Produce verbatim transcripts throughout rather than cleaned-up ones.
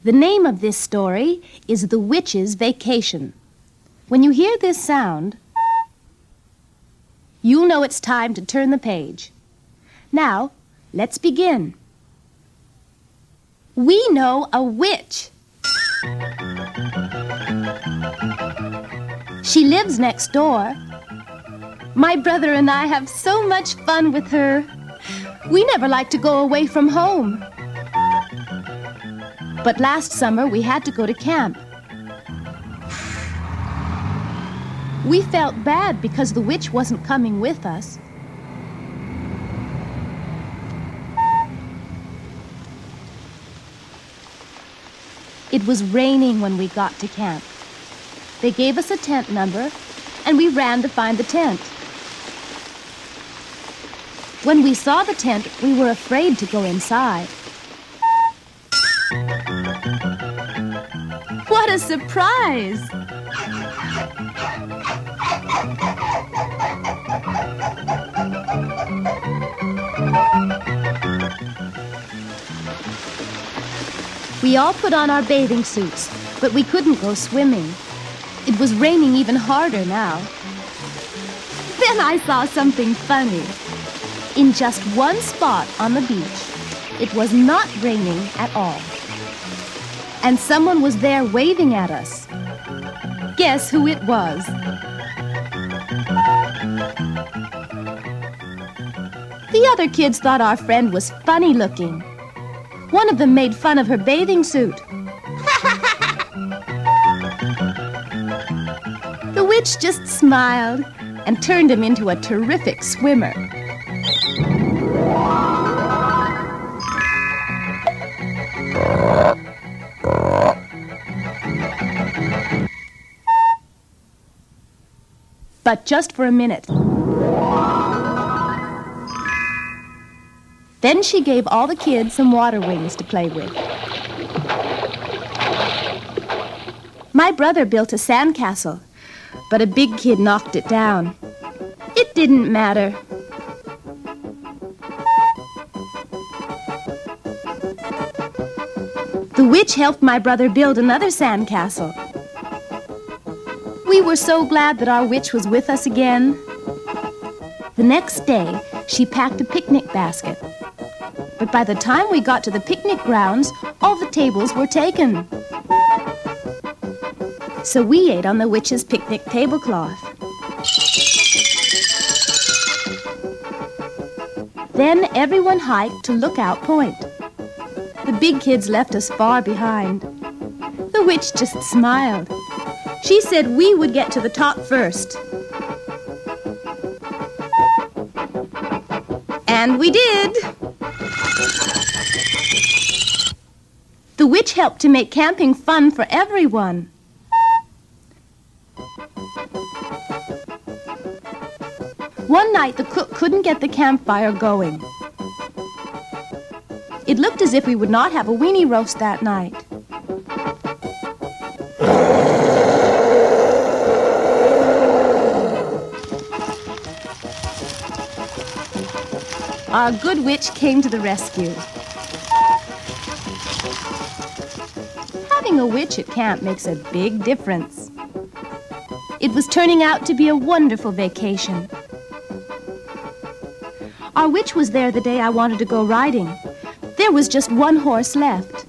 The name of this story is The Witch's Vacation. When you hear this sound, you'll know it's time to turn the page. Now, let's begin. We know a witch. She lives next door. My brother and I have so much fun with her. We never like to go away from home. But last summer we had to go to camp. We felt bad because the witch wasn't coming with us. It was raining when we got to camp. They gave us a tent number, and we ran to find the tent. When we saw the tent, we were afraid to go inside. What a surprise! We all put on our bathing suits, but we couldn't go swimming. It was raining even harder now. Then I saw something funny. In just one spot on the beach, it was not raining at all. And someone was there waving at us. Guess who it was? The other kids thought our friend was funny looking. One of them made fun of her bathing suit. The witch just smiled and turned him into a terrific swimmer. But just for a minute. Then she gave all the kids some water wings to play with. My brother built a sandcastle, but a big kid knocked it down. It didn't matter. The witch helped my brother build another sandcastle. We were so glad that our witch was with us again. The next day, she packed a picnic basket. But by the time we got to the picnic grounds, all the tables were taken. So we ate on the witch's picnic tablecloth. Then everyone hiked to Lookout Point. The big kids left us far behind. The witch just smiled. She said we would get to the top first. And we did. The witch helped to make camping fun for everyone. One night, the cook couldn't get the campfire going. It looked as if we would not have a weenie roast that night. Our good witch came to the rescue. Having a witch at camp makes a big difference. It was turning out to be a wonderful vacation. Our witch was there the day I wanted to go riding. There was just one horse left.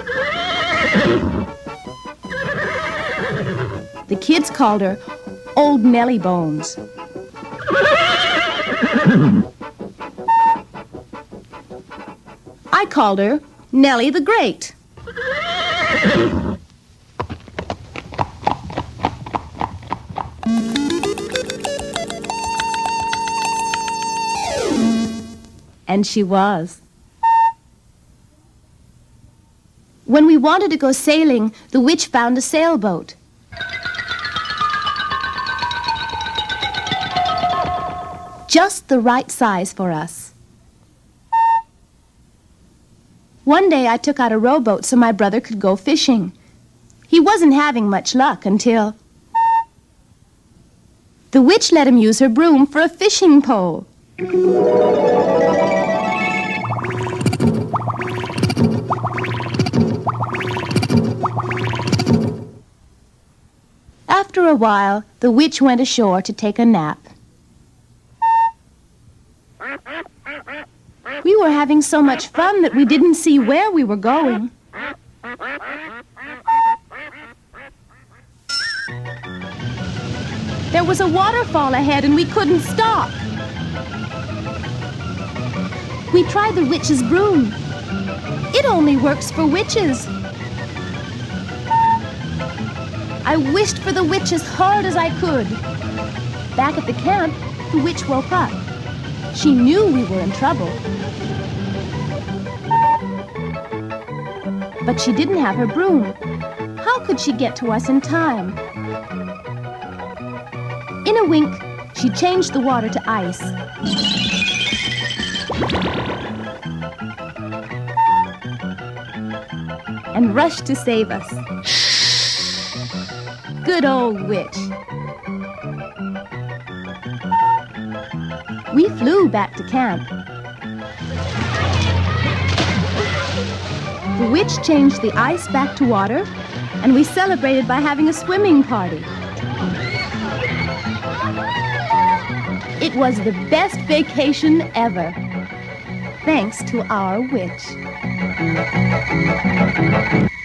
The kids called her Old Nellie Bones. I called her Nellie the Great. And she was. When we wanted to go sailing, the witch found a sailboat. Just the right size for us. One day I took out a rowboat so my brother could go fishing. He wasn't having much luck until the witch let him use her broom for a fishing pole. After a while, the witch went ashore to take a nap. We were having so much fun that we didn't see where we were going. There was a waterfall ahead and we couldn't stop. We tried the witch's broom. It only works for witches. I wished for the witch as hard as I could. Back at the camp, the witch woke up. She knew we were in trouble. But she didn't have her broom. How could she get to us in time? In a wink, she changed the water to ice. And rushed to save us. Good old witch. We flew back to camp. The witch changed the ice back to water, and we celebrated by having a swimming party. It was the best vacation ever, thanks to our witch.